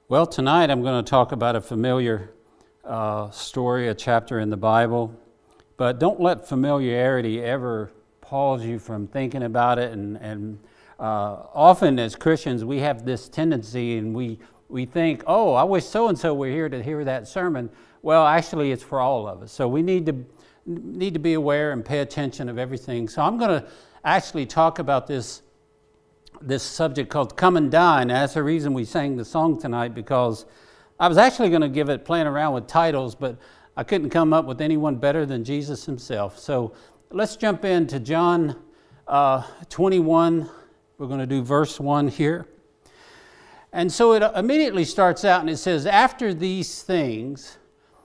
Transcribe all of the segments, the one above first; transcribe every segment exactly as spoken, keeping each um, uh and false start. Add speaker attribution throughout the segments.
Speaker 1: Well, tonight I'm going to talk about a familiar uh, story, a chapter in the Bible, but don't let familiarity ever pause you from thinking about it. And, and uh, often as Christians, we have this tendency and we, we think, oh, I wish so-and-so were here to hear that sermon. Well, actually, it's for all of us. So we need to, need to be aware and pay attention of everything. So I'm going to actually talk about this this subject called Come and Dine. That's the reason we sang the song tonight, because I was actually going to give it, playing around with titles, but I couldn't come up with anyone better than Jesus himself. So let's jump into John uh, twenty-one. We're going to do verse one here. And so it immediately starts out and it says, after these things,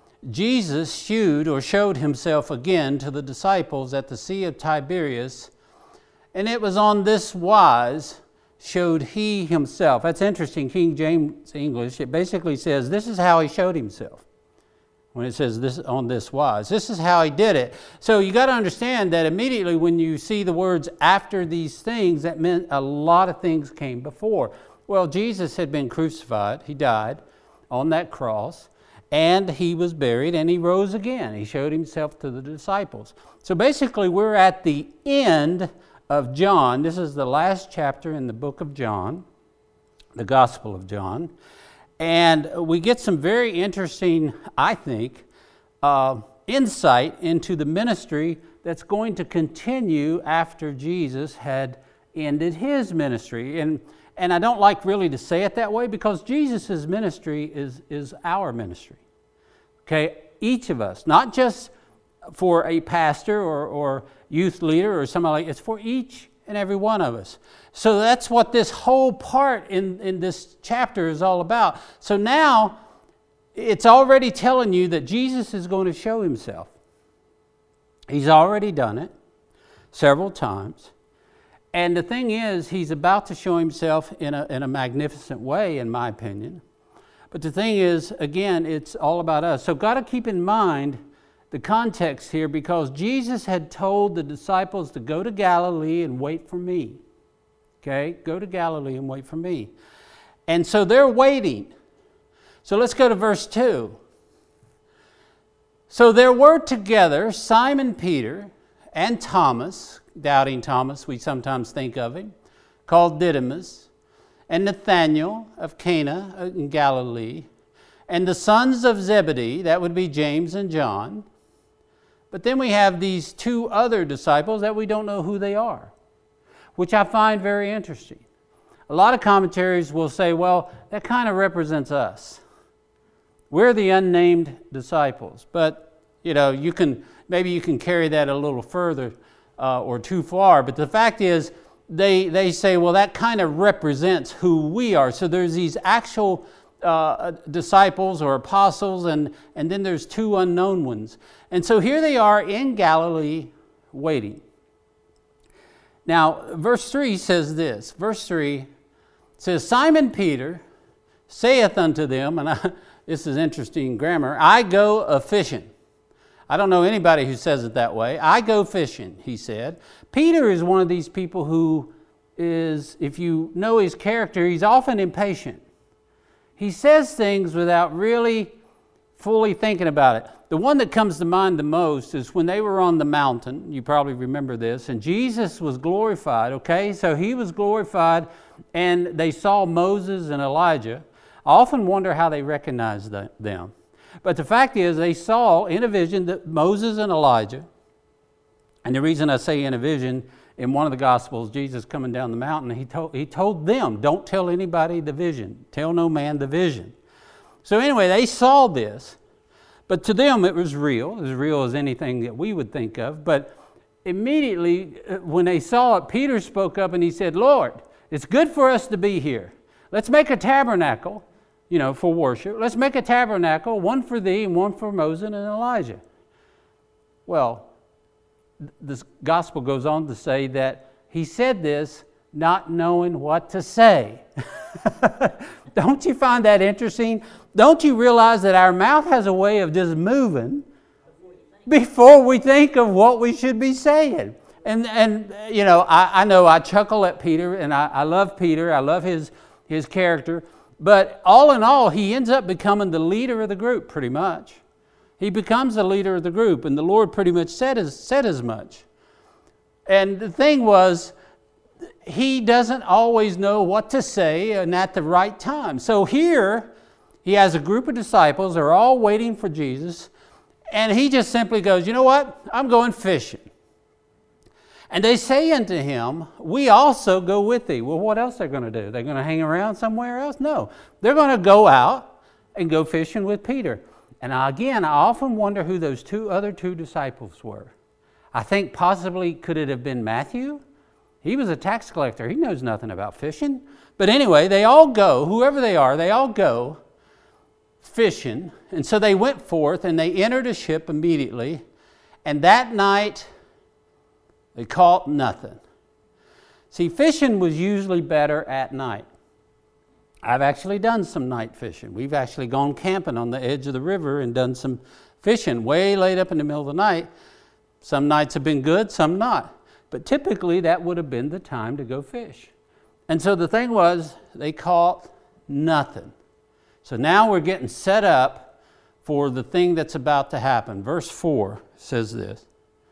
Speaker 1: Jesus shewed or showed himself again to the disciples at the Sea of Tiberias, and it was on this wise showed he himself. That's interesting, King James English. It basically says this is how he showed himself. When it says this on this wise, this is how he did it. So you got to understand that immediately when you see the words after these things, that meant a lot of things came before. Well, Jesus had been crucified. He died on that cross, and he was buried, and he rose again. He showed himself to the disciples. So basically we're at the end of John. This is the last chapter in the book of John, the Gospel of John. And we get some very interesting, I think, uh, insight into the ministry that's going to continue after Jesus had ended his ministry. And, and I don't like really to say it that way, because Jesus' ministry is, is our ministry. Okay, each of us, not just for a pastor or, or youth leader or somebody like, it's for each and every one of us. So that's what this whole part in, in this chapter is all about. So now it's already telling you that Jesus is going to show himself. He's already done it several times. And the thing is, he's about to show himself in a, in a magnificent way, in my opinion. But the thing is, again, it's all about us. So got to keep in mind the context here, because Jesus had told the disciples to go to Galilee and wait for me. Okay, go to Galilee and wait for me. And so they're waiting. So let's go to verse two. So there were together Simon Peter and Thomas, doubting Thomas, we sometimes think of him, called Didymus, and Nathanael of Cana in Galilee, and the sons of Zebedee, that would be James and John. But then we have these two other disciples that we don't know who they are, which I find very interesting. A lot of commentaries will say, well, that kind of represents us. We're the unnamed disciples. But, you know, you can maybe you can carry that a little further uh, or too far. But the fact is, they, they say, well, that kind of represents who we are. So there's these actual Uh, disciples or apostles, and, and then there's two unknown ones. And so here they are in Galilee waiting. Now, verse three says this. Verse three says, Simon Peter saith unto them, and I, this is interesting grammar, I go a-fishing. I don't know anybody who says it that way. I go fishing, he said. Peter is one of these people who is, if you know his character, he's often impatient. He says things without really fully thinking about it. The one that comes to mind the most is when they were on the mountain. You probably remember this. And Jesus was glorified, okay? So he was glorified, and they saw Moses and Elijah. I often wonder how they recognized them. But the fact is, they saw in a vision that Moses and Elijah, and the reason I say in a vision, in one of the Gospels, Jesus coming down the mountain, he told, he told them, don't tell anybody the vision. Tell no man the vision. So anyway, they saw this, but to them it was real, as real as anything that we would think of. But immediately when they saw it, Peter spoke up and he said, Lord, it's good for us to be here. Let's make a tabernacle, you know, for worship. Let's make a tabernacle, one for thee and one for Moses and Elijah. Well, this gospel goes on to say that he said this not knowing what to say. Don't you find that interesting? Don't you realize that our mouth has a way of just moving before we think of what we should be saying? And, and you know, I, I know I chuckle at Peter, and I, I love Peter. I love his, his character. But all in all, he ends up becoming the leader of the group pretty much. He becomes the leader of the group, and the Lord pretty much said as, said as much. And the thing was, he doesn't always know what to say and at the right time. So here, he has a group of disciples. They're all waiting for Jesus. And he just simply goes, you know what? I'm going fishing. And they say unto him, we also go with thee. Well, what else are they going to do? They're going to hang around somewhere else? No. They're going to go out and go fishing with Peter. And again, I often wonder who those two other two disciples were. I think possibly could it have been Matthew? He was a tax collector. He knows nothing about fishing. But anyway, they all go, whoever they are, they all go fishing. And so they went forth and they entered a ship immediately. And that night, they caught nothing. See, fishing was usually better at night. I've actually done some night fishing. We've actually gone camping on the edge of the river and done some fishing way late up in the middle of the night. Some nights have been good, some not. But typically that would have been the time to go fish. And so the thing was, they caught nothing. So now we're getting set up for the thing that's about to happen. Verse four says this.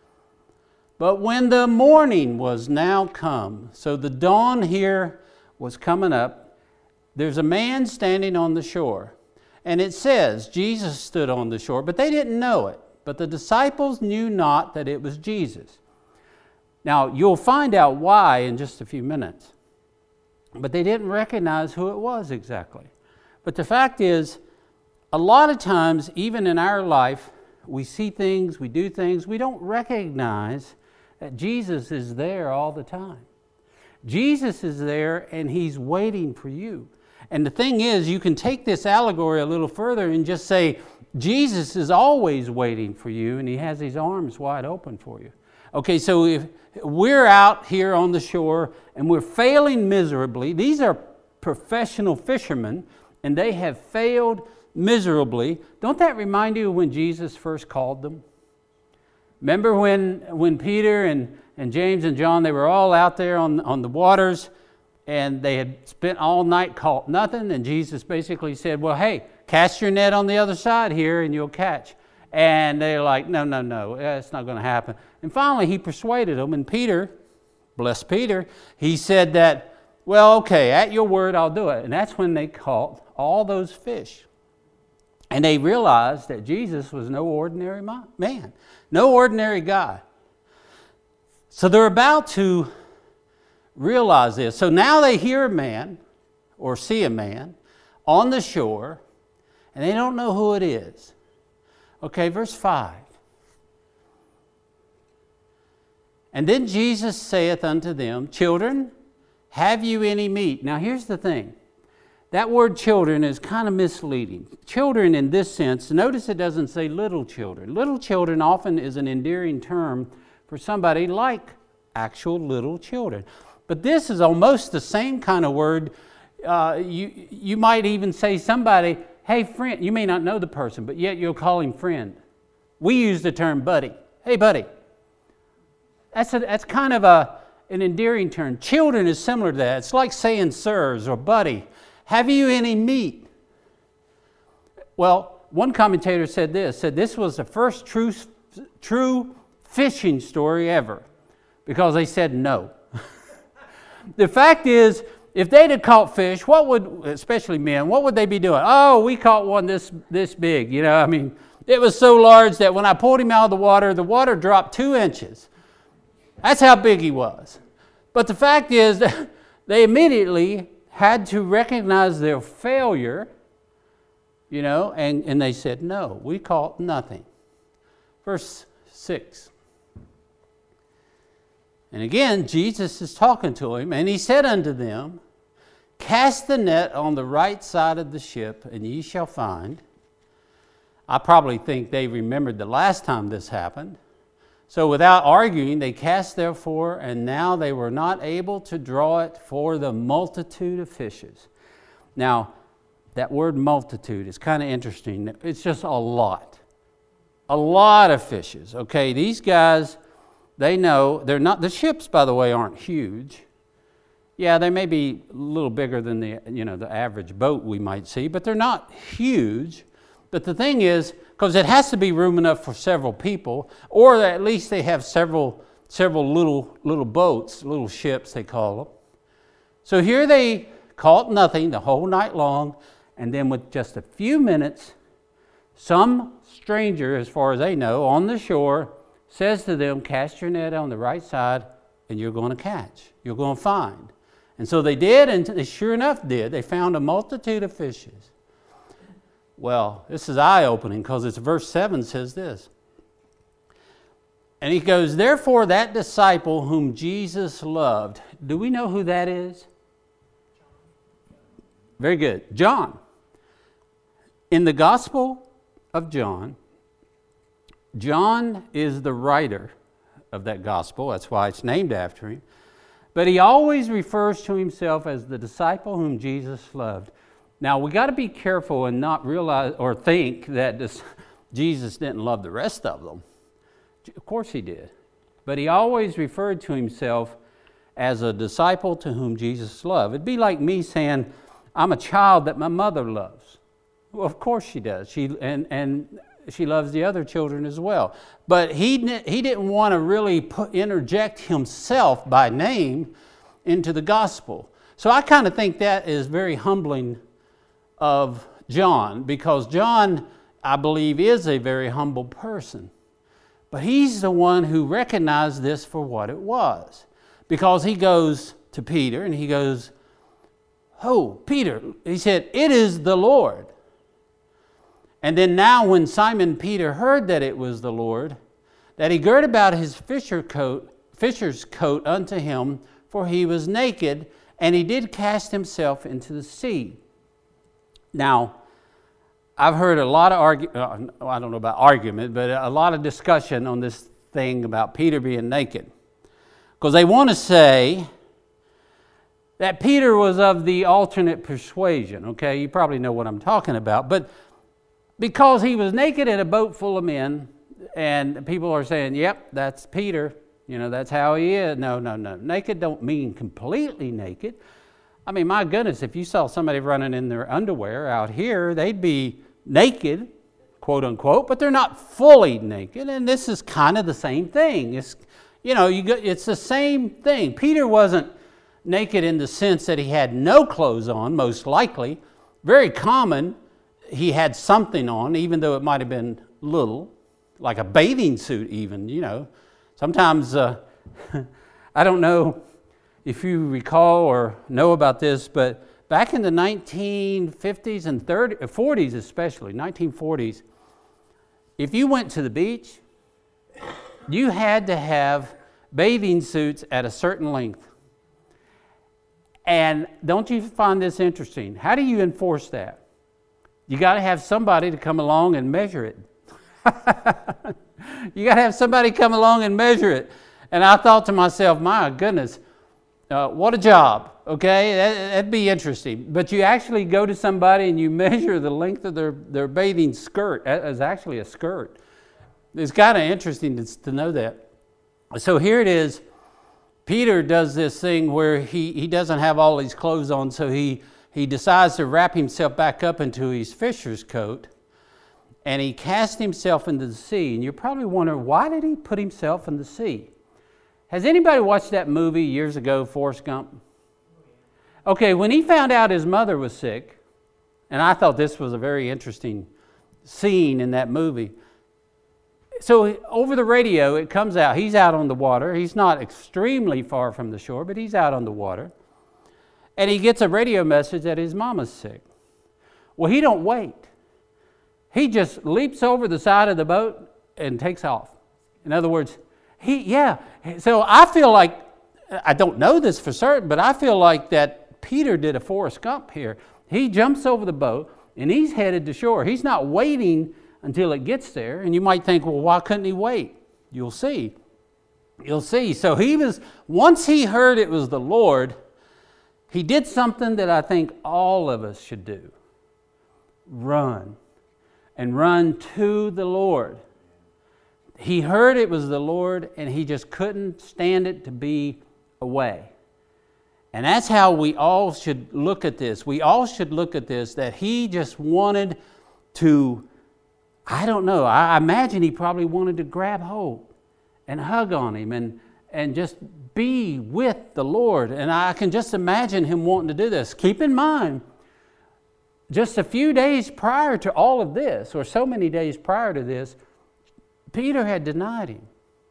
Speaker 1: But when the morning was now come, so the dawn here was coming up, there's a man standing on the shore. And it says, Jesus stood on the shore, but they didn't know it. But the disciples knew not that it was Jesus. Now, you'll find out why in just a few minutes. But they didn't recognize who it was exactly. But the fact is, a lot of times, even in our life, we see things, we do things, we don't recognize that Jesus is there all the time. Jesus is there and he's waiting for you. And the thing is, you can take this allegory a little further and just say, Jesus is always waiting for you and he has his arms wide open for you. Okay, so if we're out here on the shore and we're failing miserably, these are professional fishermen and they have failed miserably. Don't that remind you of when Jesus first called them? Remember when, when Peter and, and James and John, they were all out there on, on the waters and they had spent all night, caught nothing, and Jesus basically said, well, hey, cast your net on the other side here and you'll catch. And they're like, no, no, no, that's not going to happen. And finally he persuaded them, and Peter, bless Peter, he said that, well, okay, at your word I'll do it. And that's when they caught all those fish. And they realized that Jesus was no ordinary man, no ordinary guy. So they're about to realize this. So now they hear a man or see a man on the shore, and they don't know who it is. Okay, verse five. And then Jesus saith unto them, children, have you any meat? Now here's the thing. That word children is kind of misleading. Children in this sense, notice it doesn't say little children. Little children often is an endearing term for somebody like actual little children. But this is almost the same kind of word. Uh, you, you might even say somebody, hey friend, you may not know the person, but yet you'll call him friend. We use the term buddy. Hey buddy. That's, a, that's kind of a, an endearing term. Children is similar to that. It's like saying sirs or buddy. Have you any meat? Well, one commentator said this, said this was the first true, true fishing story ever, because they said no. The fact is, if they'd have caught fish, what would, especially men, what would they be doing? Oh, we caught one this, this big, you know, I mean, it was so large that when I pulled him out of the water, the water dropped two inches. That's how big he was. But the fact is, they immediately had to recognize their failure, you know, and, and they said, no, we caught nothing. Verse six. And again, Jesus is talking to him, and he said unto them, cast the net on the right side of the ship, and ye shall find. I probably think they remembered the last time this happened. So without arguing, they cast therefore, and now they were not able to draw it for the multitude of fishes. Now, that word multitude is kind of interesting. It's just a lot. A lot of fishes. Okay, these guys, they know, they're not, the ships, by the way, aren't huge. Yeah, they may be a little bigger than the, you know, the average boat we might see, but they're not huge. But the thing is, because it has to be room enough for several people, or at least they have several several little little boats, little ships they call them. So here they caught nothing the whole night long, and then with just a few minutes, some stranger, as far as they know, on the shore says to them, cast your net on the right side and you're going to catch, you're going to find. And so they did, and they sure enough did. They found a multitude of fishes. Well, this is eye-opening because it's verse seven says this. And he goes, therefore that disciple whom Jesus loved. Do we know who that is? Very good. John. In the Gospel of John, John is the writer of that gospel. That's why it's named after him. But he always refers to himself as the disciple whom Jesus loved. Now, we got to be careful and not realize or think that this, Jesus didn't love the rest of them. Of course he did. But he always referred to himself as a disciple to whom Jesus loved. It'd be like me saying, I'm a child that my mother loves. Well, of course she does. She and and she loves the other children as well. But he he didn't want to really put, interject himself by name into the gospel. So I kind of think that is very humbling of John, because John, I believe, is a very humble person. But he's the one who recognized this for what it was. Because he goes to Peter and he goes, oh, Peter, he said, it is the Lord. And then now when Simon Peter heard that it was the Lord, that he girt about his fisher coat, fisher's coat unto him, for he was naked, and he did cast himself into the sea. Now, I've heard a lot of argument, I don't know about argument, but a lot of discussion on this thing about Peter being naked. Because they want to say that Peter was of the alternate persuasion, okay? You probably know what I'm talking about. But because he was naked in a boat full of men, and people are saying, yep, that's Peter, you know, that's how he is. No, no, no. Naked don't mean completely naked. I mean, my goodness, if you saw somebody running in their underwear out here, they'd be naked, quote unquote, but they're not fully naked. And this is kind of the same thing. It's, you know, you go, it's the same thing. Peter wasn't naked in the sense that he had no clothes on, most likely. Very common, he had something on, even though it might have been little, like a bathing suit even, you know. Sometimes, uh, I don't know if you recall or know about this, but back in the nineteen fifties and forties especially, nineteen forties, if you went to the beach, you had to have bathing suits at a certain length. And don't you find this interesting? How do you enforce that? You got to have somebody to come along and measure it. You got to have somebody come along and measure it. And I thought to myself, my goodness, uh, what a job, okay? That, that'd be interesting. But you actually go to somebody and you measure the length of their, their bathing skirt. That is actually a skirt. It's kind of interesting to, to know that. So here it is. Peter does this thing where he, he doesn't have all his clothes on, so he, he decides to wrap himself back up into his fisher's coat, and he cast himself into the sea. And you're probably wondering, why did he put himself in the sea? Has anybody watched that movie years ago, Forrest Gump? Okay, when he found out his mother was sick, and I thought this was a very interesting scene in that movie. So over the radio, it comes out, he's out on the water. He's not extremely far from the shore, but he's out on the water. And he gets a radio message that his mama's sick. Well, he don't wait. He just leaps over the side of the boat and takes off. In other words, he, yeah. So I feel like, I don't know this for certain, but I feel like that Peter did a Forrest Gump here. He jumps over the boat and he's headed to shore. He's not waiting until it gets there. And you might think, well, why couldn't he wait? You'll see. You'll see. So he was, once he heard it was the Lord, he did something that I think all of us should do. Run. And run to the Lord. He heard it was the Lord, and he just couldn't stand it to be away. And that's how we all should look at this. We all should look at this, that he just wanted to, I don't know, I imagine he probably wanted to grab hold and hug on him and, and just be with the Lord. And I can just imagine him wanting to do this. Keep in mind, just a few days prior to all of this, or so many days prior to this, Peter had denied him.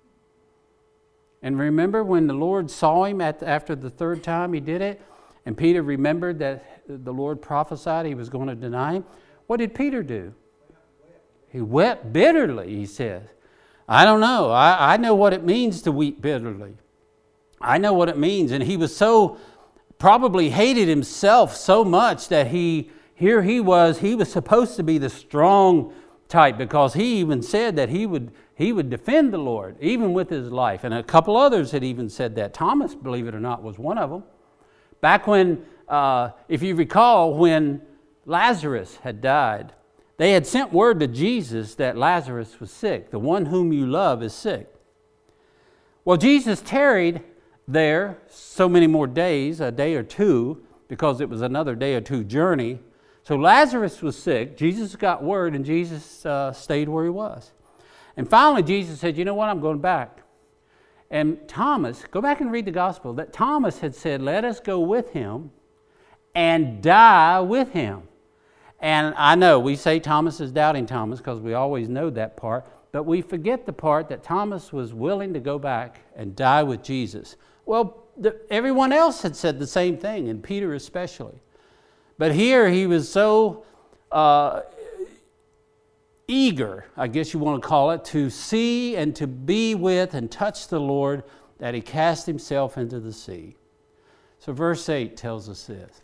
Speaker 1: And remember when the Lord saw him at, after the third time he did it, and Peter remembered that the Lord prophesied he was going to deny him? What did Peter do? He wept bitterly, he says. I don't know. I, I know what it means to weep bitterly. I know what it means. And he was so, probably hated himself so much that he, here he was, he was supposed to be the strong type, because he even said that he would he would defend the Lord, even with his life. And a couple others had even said that. Thomas, believe it or not, was one of them. Back when, uh, if you recall, when Lazarus had died, they had sent word to Jesus that Lazarus was sick. The one whom you love is sick. Well, Jesus tarried there so many more days, a day or two, because it was another day or two journey. So Lazarus was sick. Jesus got word, and Jesus uh, stayed where he was. And finally, Jesus said, you know what, I'm going back. And Thomas, go back and read the gospel, that Thomas had said, let us go with him and die with him. And I know we say Thomas is doubting Thomas because we always know that part, but we forget the part that Thomas was willing to go back and die with Jesus. Well, the, everyone else had said the same thing, and Peter especially. But here he was so uh, eager, I guess you want to call it, to see and to be with and touch the Lord, that he cast himself into the sea. So verse eight tells us this.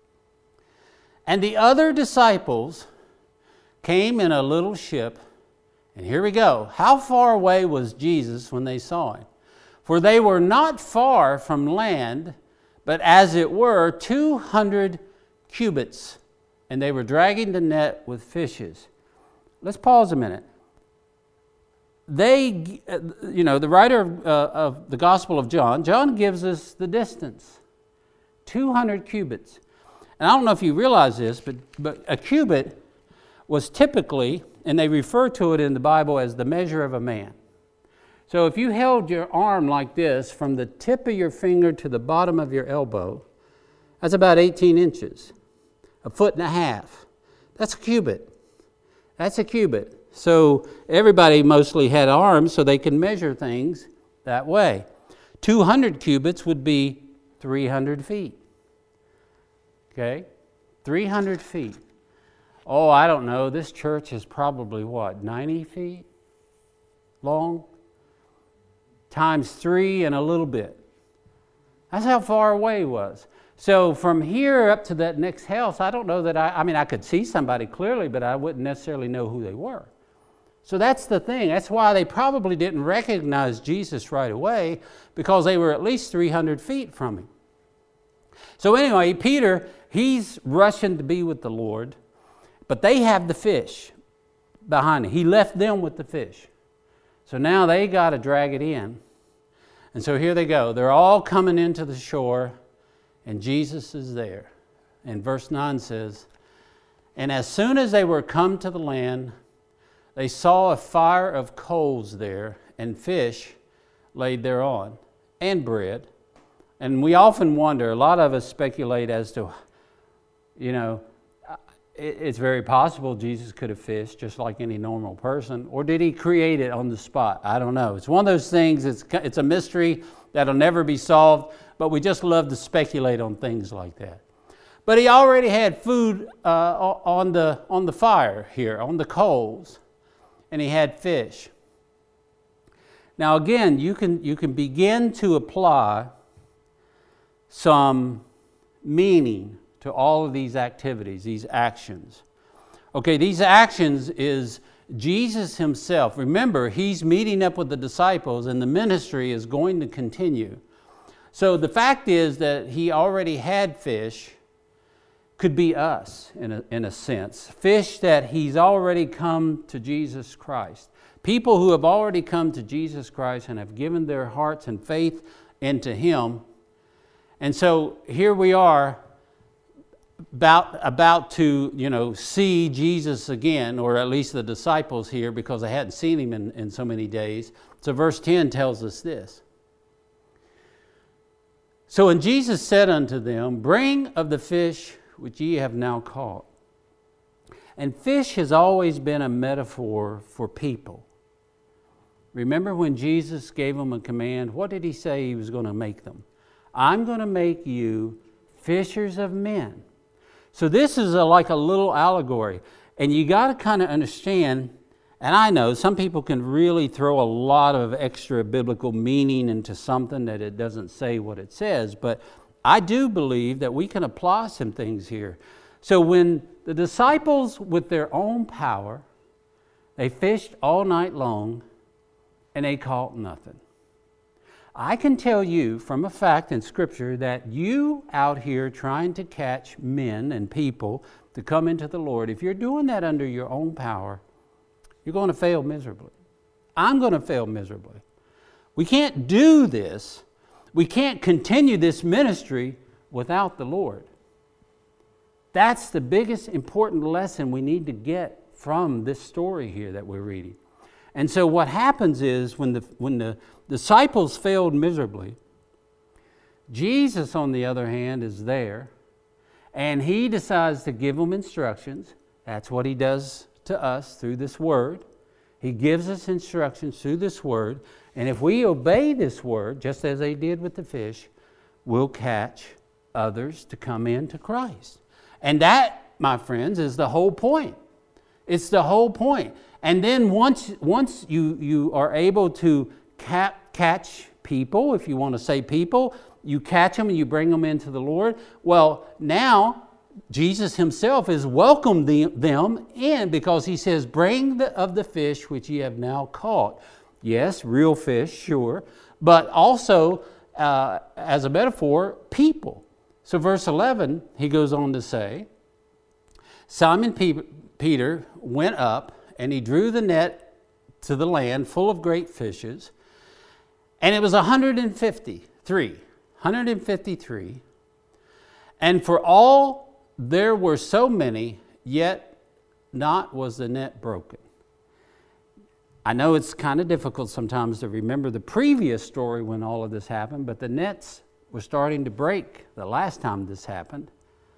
Speaker 1: And the other disciples came in a little ship, and here we go. How far away was Jesus when they saw him? For they were not far from land, but as it were two hundred cubits, and they were dragging the net with fishes. Let's pause a minute. They, you know, the writer of, uh, of the Gospel of John, John gives us the distance, two hundred cubits. And I don't know if you realize this, but, but a cubit was typically, and they refer to it in the Bible as the measure of a man. So if you held your arm like this from the tip of your finger to the bottom of your elbow, that's about eighteen inches, a foot and a half. That's a cubit. That's a cubit. So everybody mostly had arms so they can measure things that way. two hundred cubits would be three hundred feet. Okay? three hundred feet. Oh, I don't know. This church is probably what, ninety feet long? Times three and a little bit. That's how far away it was. So from here up to that next house, I don't know that I, I mean, I could see somebody clearly, but I wouldn't necessarily know who they were. So that's the thing. That's why they probably didn't recognize Jesus right away, because they were at least three hundred feet from him. So anyway, Peter, he's rushing to be with the Lord, but they have the fish behind him. He left them with the fish. So now they got to drag it in. And so here they go. They're all coming into the shore, and Jesus is there. And verse nine says, and as soon as they were come to the land, they saw a fire of coals there, and fish laid thereon, and bread. And we often wonder, a lot of us speculate as to, you know, it's very possible Jesus could have fished just like any normal person, or did he create it on the spot? I don't know. It's one of those things, it's, it's a mystery that'll never be solved, but we just love to speculate on things like that. But he already had food uh, on, the, on the fire here, on the coals, and he had fish. Now again, you can, you can begin to apply some meaning to all of these activities, these actions. Okay, these actions is Jesus himself. Remember, he's meeting up with the disciples, and the ministry is going to continue. So the fact is that he already had fish, could be us in a, in a sense. Fish that he's already come to Jesus Christ. People who have already come to Jesus Christ and have given their hearts and faith into him. And so here we are about, about to, you know, see Jesus again, or at least the disciples here, because they hadn't seen him in, in so many days. So verse ten tells us this. So when Jesus said unto them, bring of the fish which ye have now caught. And fish has always been a metaphor for people. Remember when Jesus gave them a command, what did he say he was going to make them? I'm going to make you fishers of men. So this is a, like a little allegory. And you got to kind of understand, and I know some people can really throw a lot of extra biblical meaning into something that it doesn't say what it says, but I do believe that we can apply some things here. So when the disciples, with their own power, they fished all night long and they caught nothing. I can tell you from a fact in Scripture that you out here trying to catch men and people to come into the Lord, if you're doing that under your own power, you're going to fail miserably. I'm going to fail miserably. We can't do this. We can't continue this ministry without the Lord. That's the biggest important lesson we need to get from this story here that we're reading. And so what happens is when the, when the disciples failed miserably, Jesus, on the other hand, is there, and he decides to give them instructions. That's what he does to us through this word. He gives us instructions through this word, and if we obey this word, just as they did with the fish, we'll catch others to come into Christ. And that, my friends, is the whole point. It's the whole point. And then once, once you, you are able to cap, catch people, if you want to say people, you catch them and you bring them into the Lord. Well, now Jesus himself has welcomed the, them in, because he says, bring the, of the fish which ye have now caught. Yes, real fish, sure, but also uh, as a metaphor, people. So verse eleven, he goes on to say, Simon Peter went up and he drew the net to the land full of great fishes, and it was one hundred fifty-three. one hundred fifty-three. And for all there were so many, yet not was the net broken. I know it's kind of difficult sometimes to remember the previous story when all of this happened, but the nets were starting to break the last time this happened.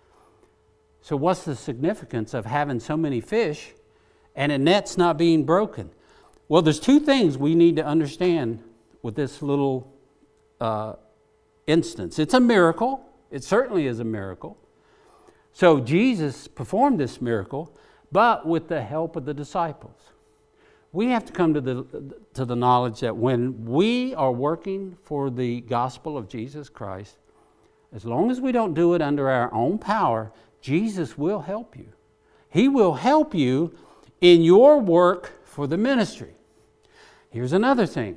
Speaker 1: So what's the significance of having so many fish and a net's not being broken? Well, there's two things we need to understand with this little uh, instance. It's a miracle. It certainly is a miracle. So Jesus performed this miracle, but with the help of the disciples. We have to come to the, to the knowledge that when we are working for the gospel of Jesus Christ, as long as we don't do it under our own power, Jesus will help you. He will help you in your work for the ministry. Here's another thing.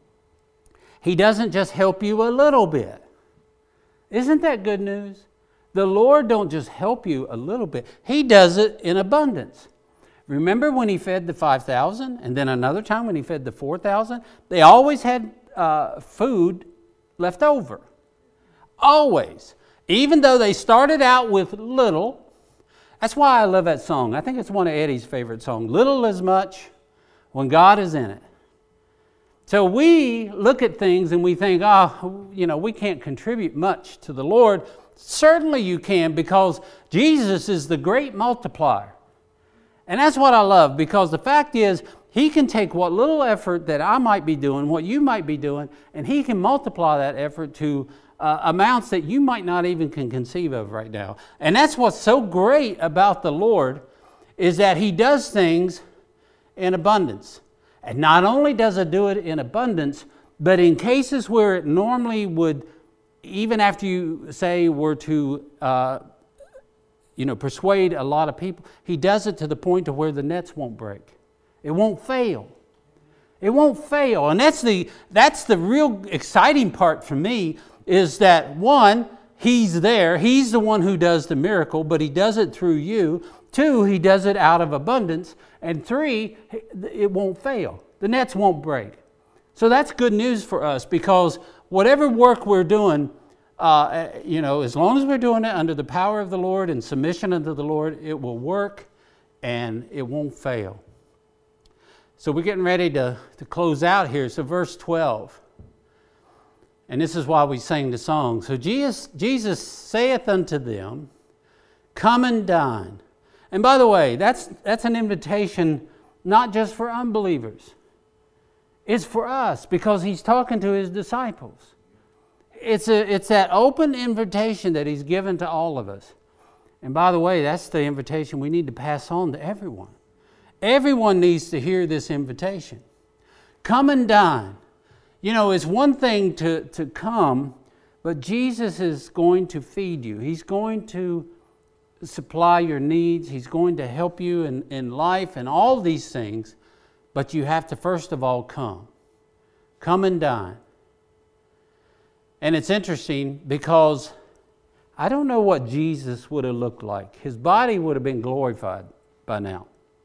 Speaker 1: He doesn't just help you a little bit. Isn't that good news? The Lord don't just help you a little bit. He does it in abundance. Remember when he fed the five thousand, and then another time when he fed the four thousand? They always had uh, food left over. Always. Even though they started out with little. That's why I love that song. I think it's one of Eddie's favorite songs. Little is much when God is in it. So we look at things and we think, oh, you know, we can't contribute much to the Lord. Certainly you can, because Jesus is the great multiplier. And that's what I love, because the fact is, he can take what little effort that I might be doing, what you might be doing, and he can multiply that effort to uh, amounts that you might not even can conceive of right now. And that's what's so great about the Lord, is that he does things in abundance. And not only does it do it in abundance, but in cases where it normally would, even after you say were to uh, you know, persuade a lot of people, he does it to the point to where the nets won't break. It won't fail. It won't fail. And that's the, that's the real exciting part for me, is that one, he's there. He's the one who does the miracle, but he does it through you. Two, he does it out of abundance. And three, it won't fail. The nets won't break. So that's good news for us, because whatever work we're doing, uh, you know, as long as we're doing it under the power of the Lord and submission unto the Lord, it will work and it won't fail. So we're getting ready to, to close out here. So verse twelve. And this is why we sang the song. So Jesus, Jesus saith unto them, come and dine. And by the way, that's, that's an invitation not just for unbelievers. It's for us because he's talking to his disciples. It's, a, it's that open invitation that he's given to all of us. And by the way, that's the invitation we need to pass on to everyone. Everyone needs to hear this invitation. Come and dine. You know, it's one thing to, to come, but Jesus is going to feed you. He's going to supply your needs. He's going to help you in, in life and all these things. But you have to first of all come. Come and dine. And it's interesting because I don't know what Jesus would have looked like. His body would have been glorified by now.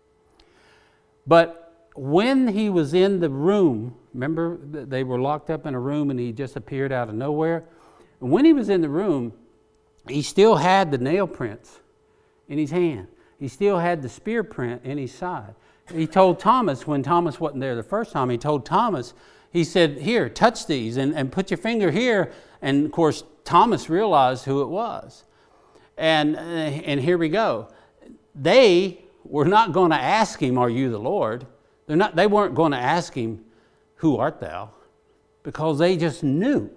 Speaker 1: But when he was in the room, remember they were locked up in a room and he just appeared out of nowhere? And when he was in the room, he still had the nail prints in his hand. He still had the spear print in his side. He told Thomas, when Thomas wasn't there the first time, he told Thomas, he said, here, touch these and, and put your finger here. And of course, Thomas realized who it was. And, and here we go. They were not going to ask him, are you the Lord? They're not, they weren't going to ask him, who art thou? Because they just knew.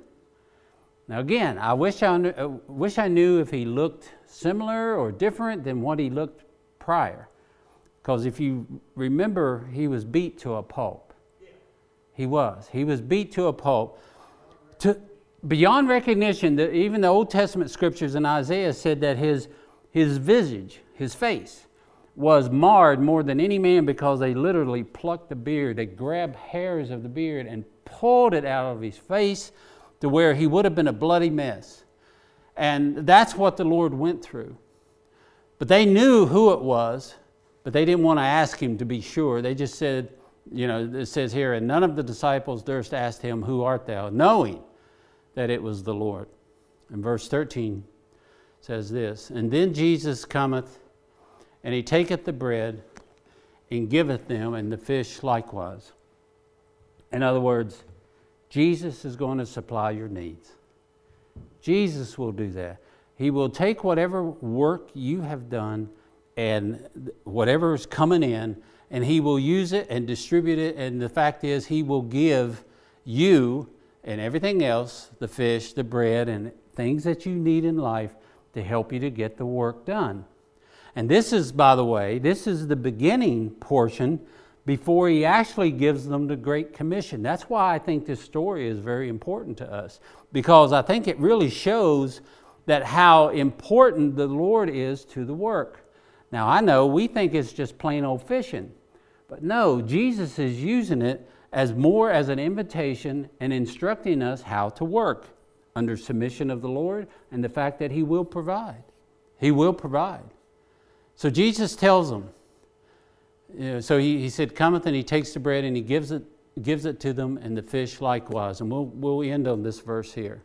Speaker 1: Now again, I wish I, knew, I wish I knew if he looked similar or different than what he looked prior. Because if you remember, he was beat to a pulp. He was. He was beat to a pulp. To, beyond recognition, that even the Old Testament scriptures in Isaiah said that his, his visage, his face, was marred more than any man because they literally plucked the beard. They grabbed hairs of the beard and pulled it out of his face to where he would have been a bloody mess. And that's what the Lord went through. But they knew who it was, but they didn't want to ask him to be sure. They just said, you know, it says here, and none of the disciples durst ask him, who art thou? Knowing that it was the Lord. And verse thirteen says this, and then Jesus cometh, and he taketh the bread and giveth them, and the fish likewise. In other words, Jesus is going to supply your needs. Jesus will do that. He will take whatever work you have done and whatever is coming in, and he will use it and distribute it. And the fact is, he will give you and everything else, the fish, the bread, and things that you need in life to help you to get the work done. And this is, by the way, this is the beginning portion before he actually gives them the Great Commission. That's why I think this story is very important to us, because I think it really shows that how important the Lord is to the work. Now, I know we think it's just plain old fishing, but no, Jesus is using it as more as an invitation and instructing us how to work under submission of the Lord and the fact that he will provide. He will provide. So Jesus tells them, you know, so he, he said, cometh, and he takes the bread and he gives it, gives it to them, and the fish likewise. And we'll, we'll end on this verse here.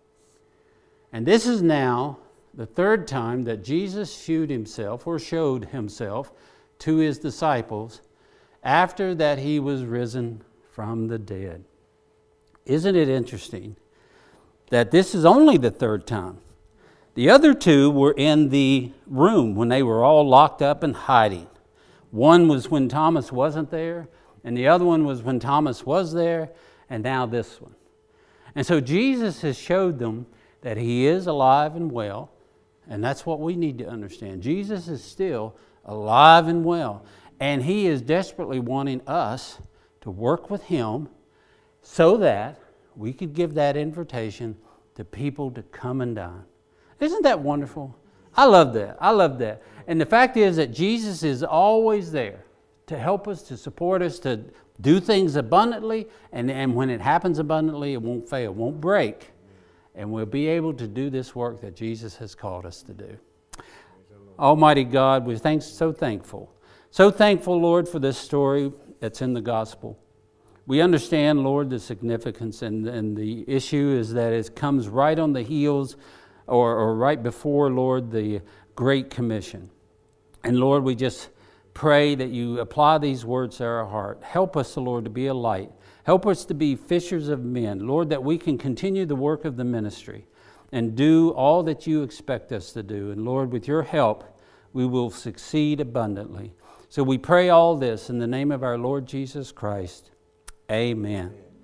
Speaker 1: And this is now the third time that Jesus shewed himself or showed himself to his disciples after that he was risen from the dead. Isn't it interesting that this is only the third time? The other two were in the room when they were all locked up and hiding. One was when Thomas wasn't there, and the other one was when Thomas was there, and now this one. And so Jesus has showed them that he is alive and well, and that's what we need to understand. Jesus is still alive and well, and he is desperately wanting us to work with him so that we could give that invitation to people to come and dine. Isn't that wonderful? I love that. I love that. And the fact is that Jesus is always there to help us, to support us, to do things abundantly. And, and when it happens abundantly, it won't fail, it won't break. And we'll be able to do this work that Jesus has called us to do. Almighty God, we're thanks, so thankful. So thankful, Lord, for this story that's in the gospel. We understand, Lord, the significance, and, and the issue is that it comes right on the heels or, or right before, Lord, the Great Commission. And Lord, we just pray that you apply these words to our heart. Help us, Lord, to be a light. Help us to be fishers of men. Lord, that we can continue the work of the ministry and do all that you expect us to do. And Lord, with your help, we will succeed abundantly. So we pray all this in the name of our Lord Jesus Christ. Amen.